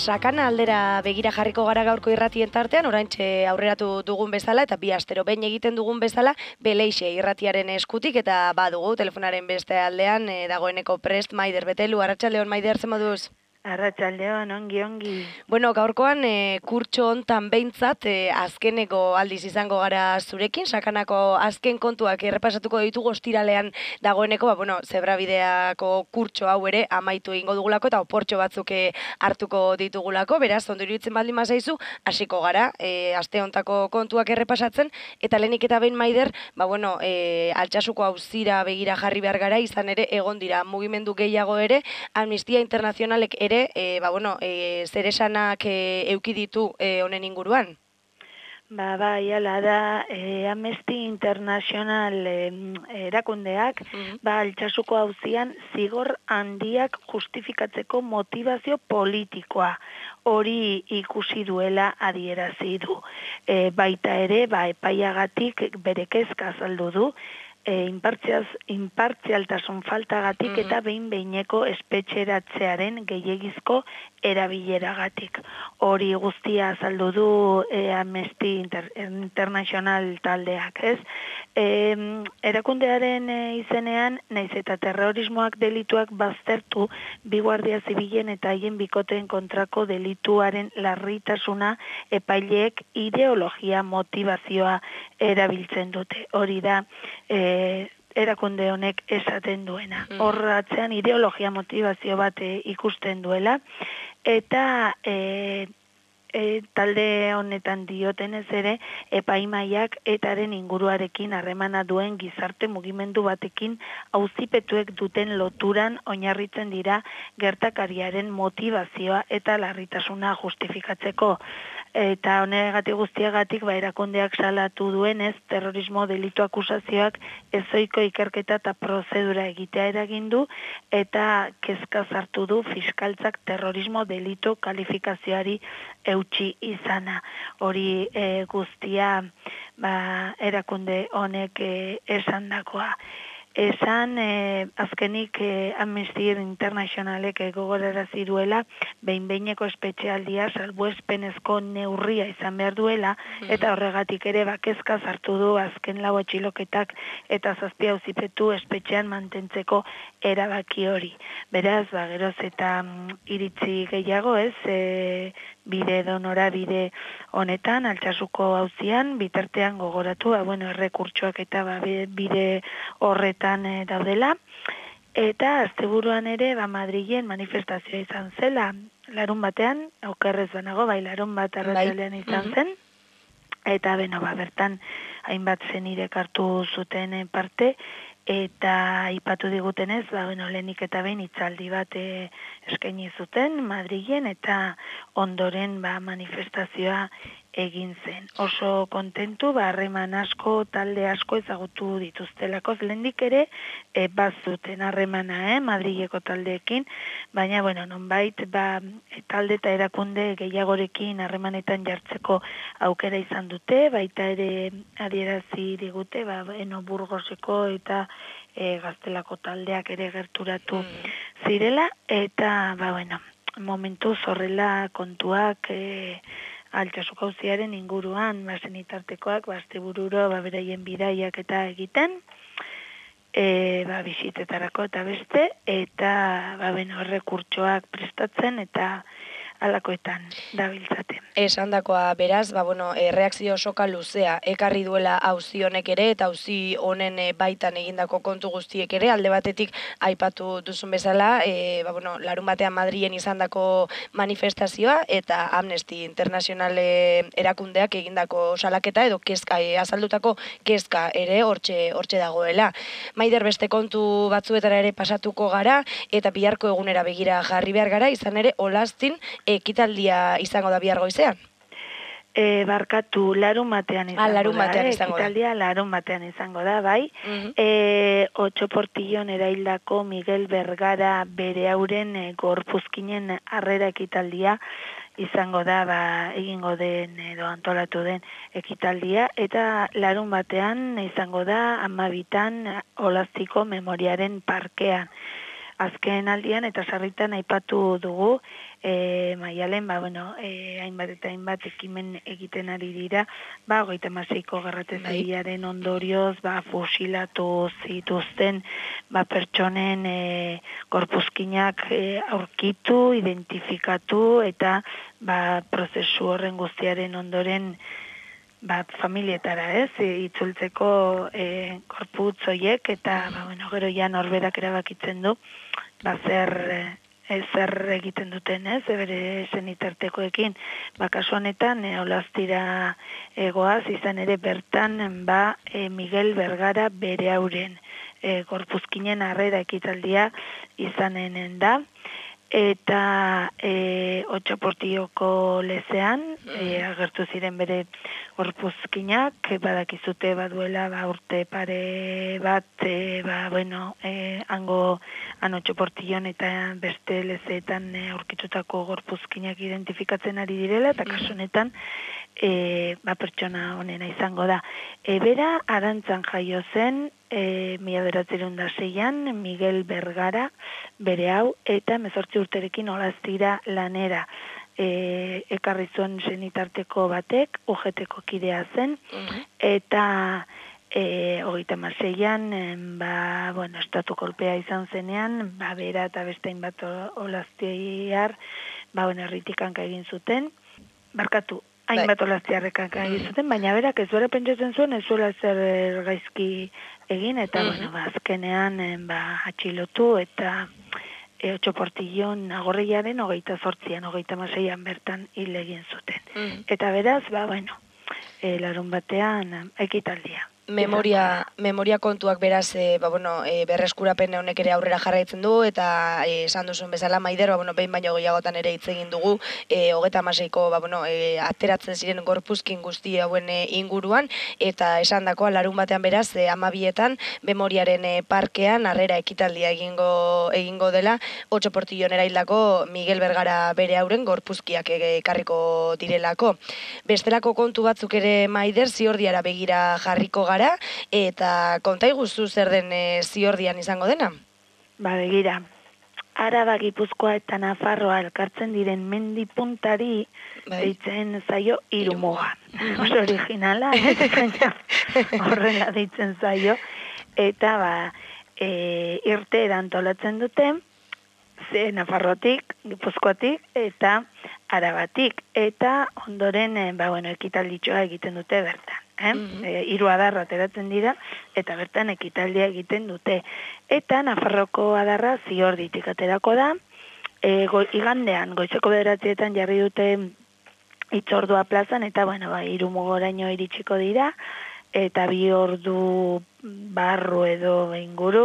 Sakana aldera begira jarriko gara gaurko irratien tartean, oraintxe aurreratu dugun bezala eta bi astero behin egiten dugun bezala, Beleixe irratiaren eskutik eta badugu telefonaren beste aldean dagoeneko prest Maider Betelu. Arratsaldeon Maider, zer moduz? Arratsaldeon, ongi. Bueno, gaurkoan kurtso hontan behintzat azkeneko aldiz izango gara zurekin, Sakanako azken kontuak errepasatuko ditugu ostiralean dagoeneko, zebrabideako kurtso hau ere amaitu egingo dugulako eta oportxo batzuk hartuko ditugulako, beraz, ondo iruditzen baldin bazaizu, hasiko gara, aste hontako kontuak errepasatzen, eta lehenik eta behin Maider, Altsasuko auzira begira jarri behar gara, izan ere egon dira mugimendu gehiago ere, Amnistia Internazionalek ere zer esanak euki ditu honen inguruan? Bai, ala da, Amnesty International erakundeak, Altsasuko auzian zigor handiak justifikatzeko motivazio politikoa hori ikusi duela adierazi du. Baita ere, epaiagatik bere kezka azaldu du, inpartzialtasun faltagatik eta behin-behineko espetxeratzearen gehiegizko erabileragatik. Hori guztia azaldu du Amnesty International taldeak, ez? Erakundearen izenean, naiz eta terrorismoak delituak baztertu, bi guardia zibilen eta haien bikoteen kontrako delituaren larritasuna epaileek ideologia motivazioa erabiltzen dute. Hori da, erakunde honek esaten duena. Horratzean ideologia motivazio bat ikusten duela, eta talde honetan diotenez ere, epaimaiak etaren inguruarekin harremana duen gizarte mugimendu batekin auzipetuek duten loturan oinarritzen dira gertakariaren motivazioa eta larritasuna justifikatzeko. Eta honegatik guztiagatik erakundeak salatu duenez, terrorismo delitu akusazioak ezoiko ikerketa eta prozedura egitea eragindu eta kezka sartu du fiskaltzak terrorismo delitu kalifikazioari eutsi izana. Hori guztia erakunde honek esandakoa. Esan, azkenik Amnesty Internationalek gogorarazi duela, behin-behineko espetxealdia salbuespenezko neurria izan behar duela, eta horregatik ere kezka sartu du azken lau atxiloketak eta 7 auzipetu espetxean mantentzeko erabaki hori. Beraz, geroz eta iritzi gehiago ez, bide norabide honetan, Altsasuko auzian, bitartean gogoratu, errekurtsoak eta bide horretan daudela, eta asteburuan ere Madrilen manifestazioa izan zela, larun batean, aukerrez banago, larun bat arratsalean izan zen, eta bertan hainbat zenidek hartu zuten parte, eta aipatu digutenez, lehenik eta behin hitzaldi bat eskaini zuten Madrilen eta ondoren manifestazioa egin zen. Oso kontentu, harreman asko, talde asko ezagutu dituztelako, lehendik ere bazuten harremana Madrileko taldeekin, baina, nonbait, talde eta erakunde gehiagorekin harremanetan jartzeko aukera izan dute, baita ere adierazi digute, Burgoseko eta Gaztelako taldeak ere gerturatu zirela, eta, momentuz horrela kontuak Altsasuko auziaren inguruan, zenitartekoak, astebururo, beraien bidaiak eta egiten, bisitetarako eta beste, eta, errekurtsoak prestatzen eta alakoetan dabiltzate. Esandakoa beraz, reakzio soka luzea ekarri duela auzi honek ere eta auzi honen baitan egindako kontu guztiek ere, alde batetik aipatu duzun bezala, larun batean Madrilen izandako manifestazioa eta Amnesty International erakundeak egindako salaketa edo kezka, azaldutako kezka ere hortxe dagoela. Maider, beste kontu batzuetara ere pasatuko gara eta biharko egunera begira jarri behar gara, izan ere Olaztin ekitaldia izango da bihar goizean? Larun batean izango da. Ekitaldia larun batean izango da, bai. Otxo Portillon eraildako Miguel Bergara bere hauren gorpuzkinen harrera ekitaldia izango da, egingo den edo antolatu den ekitaldia, eta larun batean izango da 12 Olaztiko Memoriaren parkean. azken aldian eta sarritan aipatu dugu, Maialen, hainbat eta hainbat ekimen egiten ari dira, 36ko gerra zibilaren ondorioz, fusilatu zituzten, pertsonen gorpuzkinak aurkitu, identifikatu, eta prozesu horren guztiaren ondoren familietara, itzultzeko gorputz hoiek, eta gero ja norberak erabakitzen du, zer egiten duten, bere senitartekoekin. Kasu honetan, olaztira goaz, izan ere bertan, Miguel Bergara bere hauren gorpuzkinen harrera ekitaldia izanen da, eta Otxaportioko lezean agertu ziren bere gorpuzkinak, badakizute baduela urte pare bat, hango Otxaportion eta beste lezeetan aurkitutako gorpuzkinak identifikatzen ari direla, eta kasu honetan pertsona honena izango da. Bera Arantzan jaio zen, 1906an, Miguel Bergara, bere hau, eta 18 urterekin olaztira lanera ekarri zuen senitarteko batek, UGT-ko kidea zen, eta 36an, estatu kolpea izan zenean, bera eta beste hainbat olaztiar, herritik hanka egin zuten, hainbat olaztiarrek hanka egin zuten, baina berak ez duela pentsatzen zuen, ez zuela zer gaizki egin, eta azkenean atxilotu, eta Otxaportion agorriaren 28an, 36an bertan hil egin zuten. Eta beraz, larun batean ekitaldia. Memoria kontuak beraz, berreskurapen honek ere aurrera jarraitzen du, eta esan duzun bezala, Maider, behin baino gehiagotan ere hitz egin dugu, 36ko, ateratzen ziren gorpuzkin guzti hauen inguruan, eta esan dakoa, larun batean beraz, 12etan, Memoriaren parkean, harrera ekitaldia egingo dela, Otxaportion eraildako Miguel Bergara bere hauren gorpuzkiak ekarriko direlako. Bestelako kontu batzuk ere, Maider, Ziordiara begira jarriko gara, eta konta iguzu zer den Ziordian izango dena? Begira, Araba, Gipuzkoa eta Nafarroa elkartzen diren mendi puntari deitzen zaio Irumuga. Oso originala, horrela deitzen zaio, eta irte erantolatzen dute, Nafarroatik, Gipuzkoatik eta Arabatik, eta ondoren ekitalditxoa egiten dute bertan. 3 adarra ateratzen dira, eta bertan ekitaldia egiten dute. Eta Nafarroko adarra Ziorditik aterako da, igandean, goizeko 9etan jarri dute hitzordua plazan, eta Irumugoraino iritsiko dira, eta 2 ordu barru edo inguru,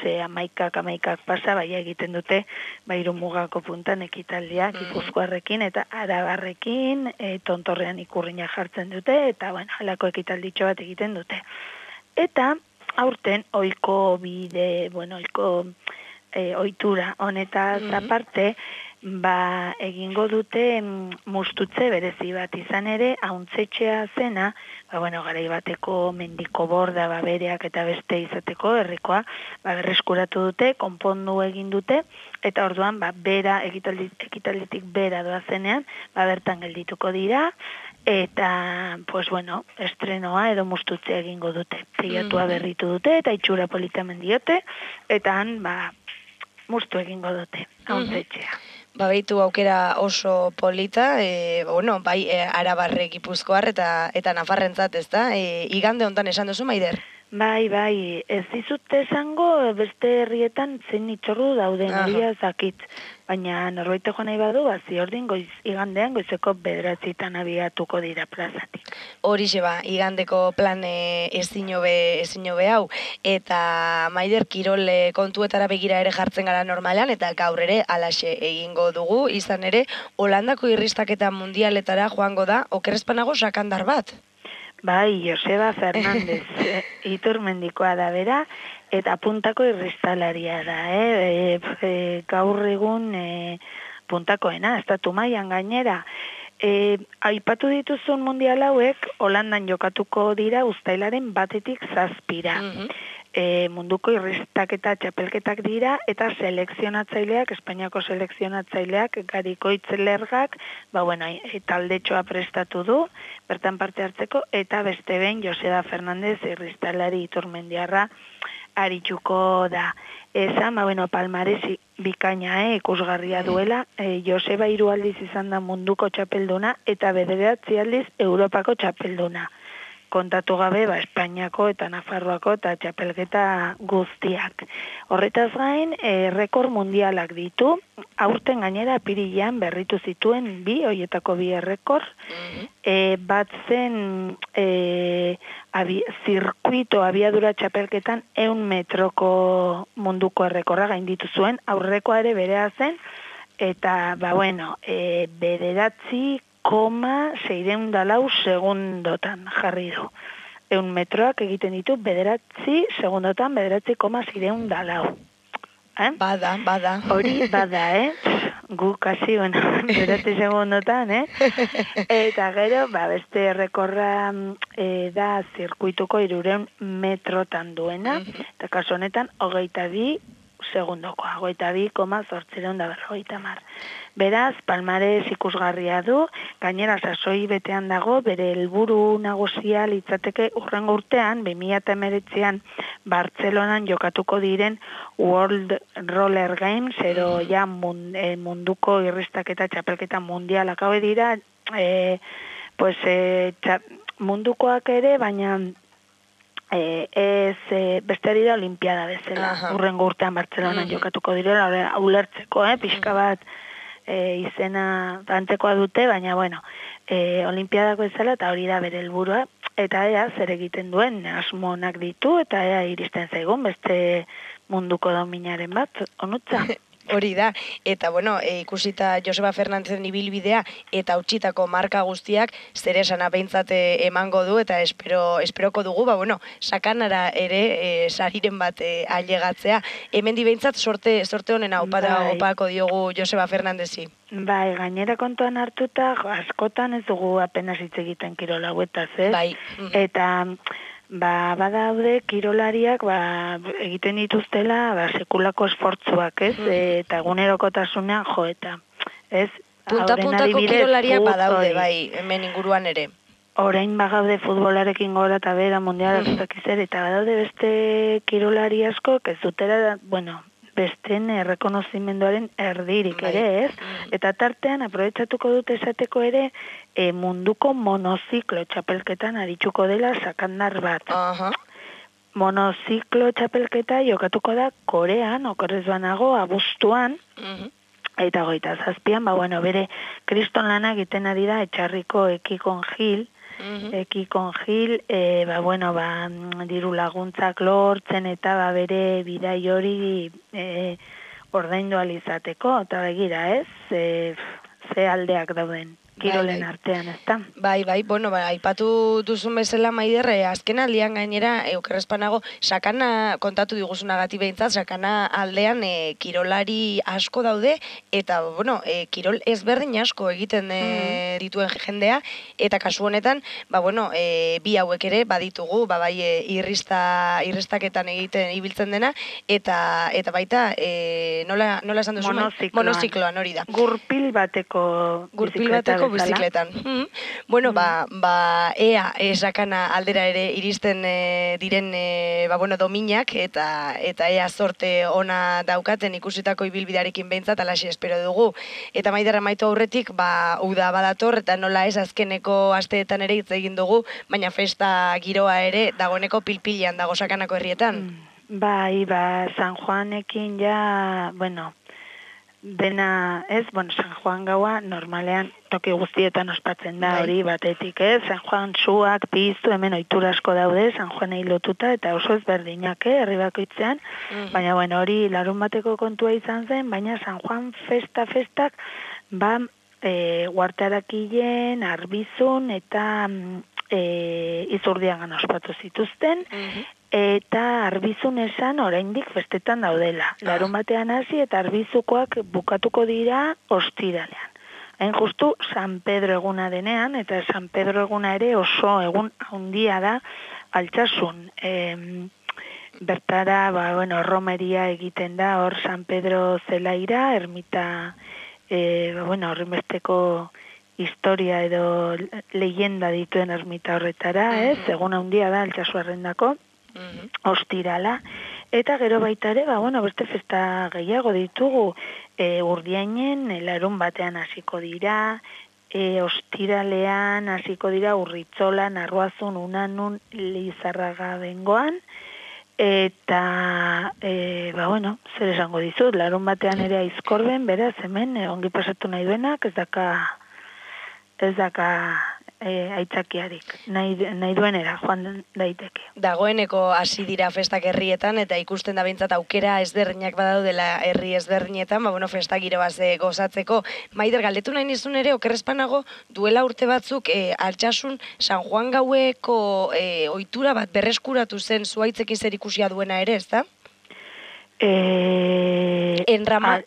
11 pasa, egiten dute, Irumugako puntan ekitaldia, Gipuzkoarrekin eta Arabarrekin, tontorrean ikurriña jartzen dute, eta halako ekitalditxo bat egiten dute. Eta aurten ohiko bide, ohiko ohitura honetaz aparte, egingo dute mustutze berezi bat izan ere, hauntzetxea zena, garai bateko mendiko borda bereak eta beste izateko herrikoa, berreskuratu dute, konpondu egin dute, eta orduan bera, ekitalditik bera doa zenean, bertan geldituko dira, eta, estrenoa edo mustutzea egingo dute. Teilatua berritu dute, eta itxura politamen diote, eta han, mustu egingo dute, hauntzetxea. Behitu aukera oso polita, Arabarre, Gipuzkoar eta Nafarrentzat, ez da? Igande hontan esan duzu, Maider? Bai, ez dizute esango beste herrietan zein itxorru dauden, hori zakit. Baina norbait joan nahi badu, Ziordin igandean goizeko 9etan abiatuko dira plazatik. Horixe igandeko plan ezin hobe hau. Eta Maider, kirol kontuetara begira ere jartzen gara normalean, eta gaur ere alaxe egingo dugu, izan ere, Holandako irristaketa mundialetara joango da, okerrezpanago sakandar bat. Bai, Joseba Fernandez, Iturmendikoa da bera, eta puntako irristalaria da, gaur egun puntakoena, estatu mailan gainera. Aipatu dituzun mundial hauek, Holandan jokatuko dira uztailaren 1-7. munduko irristaketa txapelketak dira, eta selekzionatzaileak, Espainiako selekzionatzaileak, Garikoitz Lergak, taldetxoa prestatu du, bertan parte hartzeko, eta beste behin Joseba Fernandez irristalari Iturmendiarra arituko da. Esan, palmaresi bikaina ikusgarria duela, Joseba 3 aldiz izan da munduko txapelduna, eta 9 aldiz Europako txapelduna. Kontatu gabe, Espainiako eta Nafarroako eta txapelketa guztiak. Horretaz gain, rekord mundialak ditu, aurten gainera apirilean berritu zituen horietako 2 errekord, bat zen zirkuito abiadura txapelketan 100 metroko munduko errekorra gainditu zuen, aurrekoa ere berea zen, eta, 9,604 segundotan jarri du. 100 metroak egiten ditu 9 segundotan 9,604. Bada. Hori bada, Gu kasi, 9 segundotan, Eta gero, beste errekorra da zirkuituko 300 metrotan duena, eta kasu honetan 22 segundokoa, 22,850. Beraz, palmarez ikusgarria du, gainera sasoi betean dago, bere helburu nagusia litzateke hurrengo urtean, 2019an Bartzelonan jokatuko diren World Roller Games, edo ja munduko irristaketa txapelketa mundialak hau dira, mundukoak ere, baina beste da olimpiada bezala, hurrengo urtean Bartzelonan jokatuko direla, ulertzeko, pixka bat izena antzekoa dute, baina olimpiadako bezala, eta hori da bere helburua, eta zer egiten duen, asmonak ditu, eta iristen zaigun, beste munduko dominaren bat, onutza. Hori da, eta ikusita Joseba Fernandezen ibilbidea eta utzitako marka guztiak zer esana behintzat emango du, eta esperoko dugu, sakanara ere sariren bat ailegatzea. Hemendi behintzat sorte honena opako diogu Joseba Fernandezi. Gainera kontuan hartuta, askotan ez dugu apenas hitz egiten kirol hauetaz, Eta badaude kirolariak egiten dituztela sekulako esfortzuak, eta egunerokotasuna eta punta-puntako kirolariak badaude, hemen inguruan ere. Orain bagaude futbolarekin gora eta bera mundialak eta badaude beste kirolari asko, ez dutera, besten errekonozimenduaren erdirik ere, Eta tartean, aprobetxatuko dut esateko ere, munduko monoziklo txapelketan arituko dela sakandar bat. Monoziklo txapelketa jokatuko da Korean, okorrez banago, abuztuan, eta 27an, bere kriston lana egiten ari da etxarriko Ekikon Gil, diru laguntzak lortzen eta bere bidai hori ordaindu alizateko, eta begira ze aldeak dauden kirolen artean, ezta? Aipatu duzun bezala, Maider, azken aldian gainera, okerrezpanago, sakana, kontatu diguzunagatik behintzat, sakana aldean kirolari asko daude, eta, kirol ezberdin asko egiten dituen jendea, eta kasu honetan, bi hauek ere baditugu, irristaketan egiten ibiltzen dena, eta baita, nola esan duzu? Monozikloan, hori da. Gurpil bateko bizikletan. Ea sakana aldera ere iristen diren dominak, eta ea sorte ona daukaten ikusitako ibilbidearekin behintzat, alaxe espero dugu. Eta Maider, amaitu aurretik, uda badator, eta nola ez azkeneko asteetan ere hitz egin dugu, baina festa giroa ere dagoeneko pilpilean dago sakanako herrietan. San Juanekin dena, San Juan gaua normalean toki guztietan ospatzen da hori batetik, San Juan suak, piztu, hemen ohitura asko daude, San Juanei lotuta, eta oso ezberdinak, herri bakoitzean, baina hori larun bateko kontua izan zen, baina San Juan festak, Huartarakilen, Arbizun, eta Izurdiagan ospatu zituzten, eta Arbizun esan oraindik festetan daudela. Larun batean hasi eta Arbizukoak bukatuko dira ostiralean. Hain justu San Pedro eguna denean, eta San Pedro eguna ere oso egun handia da Altsasun. Bertara, romeria egiten da, hor San Pedro zelaira, ermita, horrenbesteko historia edo leyenda dituen ermita horretara, ez? Egun handia da, Altsasuarrendako, ostirala. Eta gero baita ere, beste festa gehiago ditugu, Urdiainen, larun batean hasiko dira, ostiralean hasiko dira Urritzolan, Arruazun, Unanun, Lizarraga bengoan, eta, zer esango dizut, larun batean ere Aizkorben, beraz, hemen, ongi pasatu nahi duenak, ez daka aitzakiarik, nahi duenera joan daiteke. Dagoeneko hasi dira festak herrietan, eta ikusten da behintzat aukera ezberdinak badaudela herri ezberdinetan, festa giroaz gozatzeko. Maider, galdetu nahi nizun ere, okerrezpanago, duela urte batzuk, Altsasun San Juan gaueko ohitura bat berreskuratu zen zuaitzekin zer ikusia duena ere, ez da? Enrama...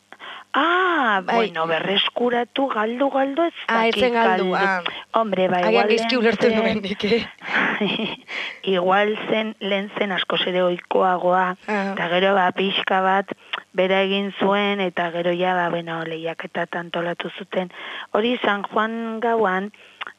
berreskuratu galdu ez dakit. Etzen galdu, Hombre, igual... Agian gizki ulertu nuen dik, Igual lehen zen askoz ere oikoagoa, eta gero pixka bat bera egin zuen, eta gero lehiaketa antolatu zuten. Hori San Juan gauan,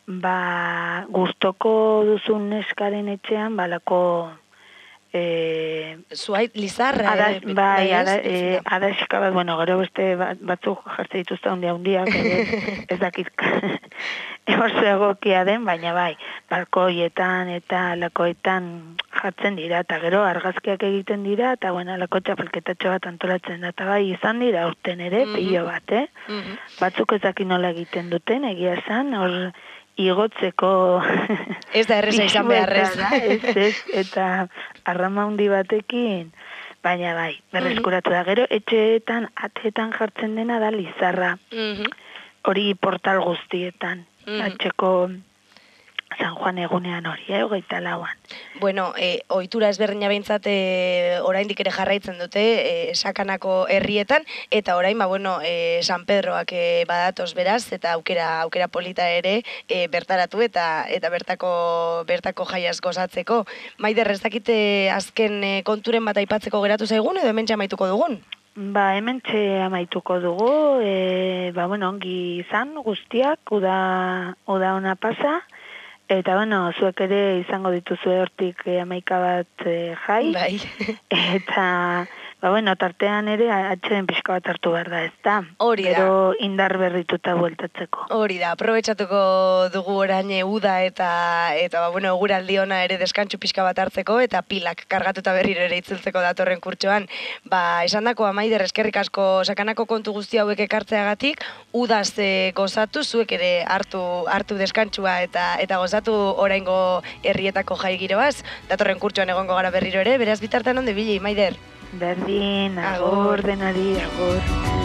gustoko duzun neskaren etxean, balako... Zuait, Lizarra, adaxika bat, gero beste batzuk jartze dituzta handiak, ez dakit oso egokia den, baina balkoietan eta lakoetan jartzen dira, eta gero argazkiak egiten dira, eta lako txapelketatxo bat antolatzen da, eta izan dira urten ere, pilo bat, batzuk ez dakit nola egiten duten, egia esan, hor igotzeko... Ez da erreza izan beharrez. Eta arrama handi batekin, baina berreskuratu da. Gero, etxeetan, ateetan jartzen dena da Lizarra. Hori portal guztietan. Atxeko San Juan egunean hori, 24an. Ohitura ezberdina behintzat oraindik ere jarraitzen dute Sakanako herrietan, eta orain, San Pedroak badatoz beraz, eta aukera polita ere bertaratu eta bertako jaiaz gozatzeko. Maider, ez dakite azken konturen bat aipatzeko geratu zaigun, edo hemen amaituko dugun? Hementxe amaituko dugu, ongi izan guztiak, uda ona pasa, eta, zuek ere izango dituzue hortik 11 bat jai. Bai. Eta, tartean ere atxeden pixka bat hartu behar da, ez da? Hori da. Gero indar berrituta bueltatzeko. Hori da, aprobetxatuko dugu orain uda eta eguraldi ona ere deskantxu pixka bat hartzeko, eta pilak kargatuta berriro ere itzultzeko datorren kurtsoan. Esandako Maider, eskerrik asko Sakanako kontu guzti hauek ekartzeagatik, udaz gozatu, zuek ere hartu deskantxua eta gozatu oraingo herrietako jai giroaz, datorren kurtsoan egongo gara berriro ere, beraz bitartean onde bili, Maider? Berdin, agur denari, agur.